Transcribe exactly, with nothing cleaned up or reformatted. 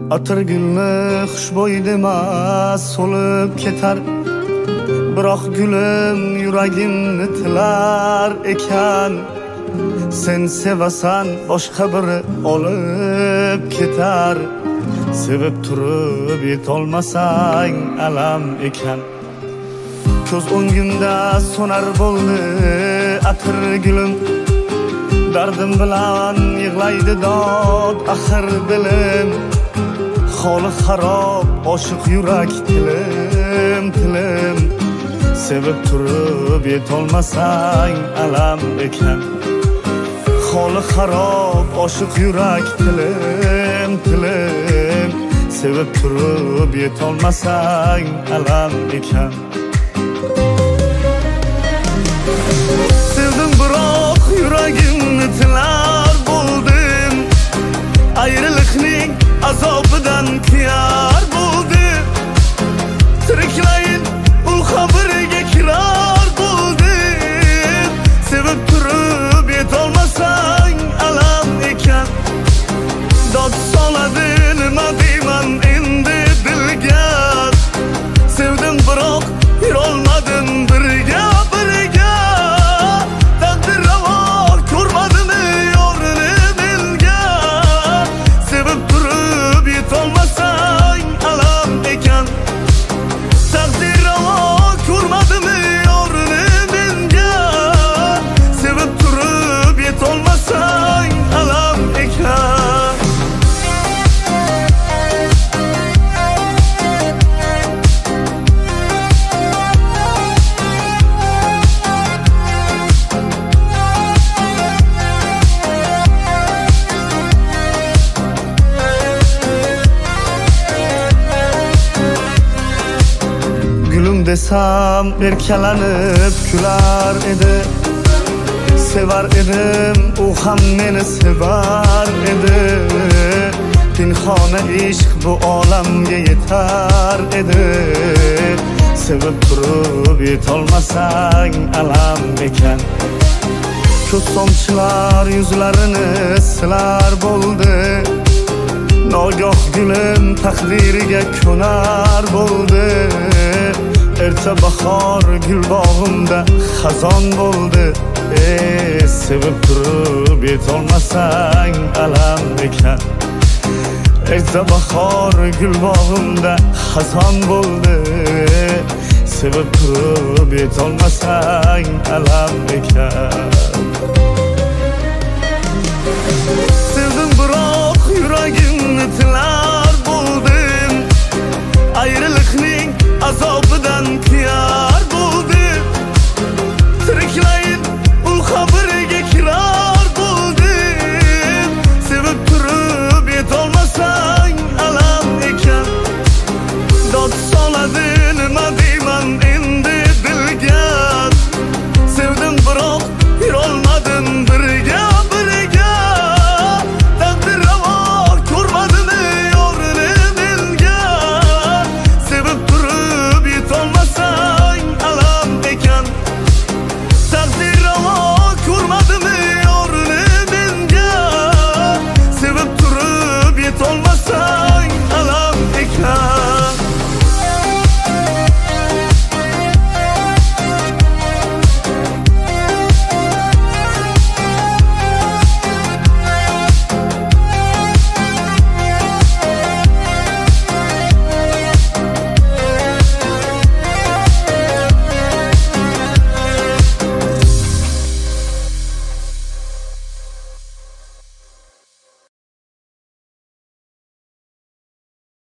Atirgulni xushbo'y demas so'lib ketar, biroq gulim yuragimni tilar ekan. Sen sevasan, boshqa biri olib ketar. Sevib turib yetolmasang alam ekan. Ko'z o'ngimda so'nar bo'ldi atirgulim, dardim bilan yig'laydi dod axir dilim. Holi xarob oshiq yurak tilim tilim, sevib turib yetolmasang alam ekan. Holi xarob oshiq yurak tilim tilim, sevib turib yetolmasang alam ekan. Sevdim biroq yuragimni tilar bo'ldim, ayriliqning azobidan kuyar bo'ldim. Tiriklayin u xabariga kirar bo'ldim, sevib turib yetolmasang alam ekan. Dod soladi nima deyman endi dilga, sevdim biroq yurolmadim birga birga. Taqdir ravo ko'rmadimi yo'rini menga, sevib turib yetolmasang alam ekan. Taqdir ravo ko'rmadimi yo'rini menga, sevib turib yetolmasang alam ekan. Gülüm desam erkalanib kular edi, sevar edim u ham meni sevar edi. Pinhona ishq bu olamga yetar edi, sevib turib yetolmasang alam ekan. Ko'z tomchilar yuzlarini silar bo'ldi, nogoh gulim taqdiriga ko'nar bo'ldi. Erta bahor gul bog'imda xazon bo'ldi, ey sevib turib yetolmasang alam ekan. Erta bahor gul bog'imda xazon bo'ldi, sevib turib yetolmasang alam ekan. Sevdim biroq yuragimni tilar bo'ldim, ayriliqning azob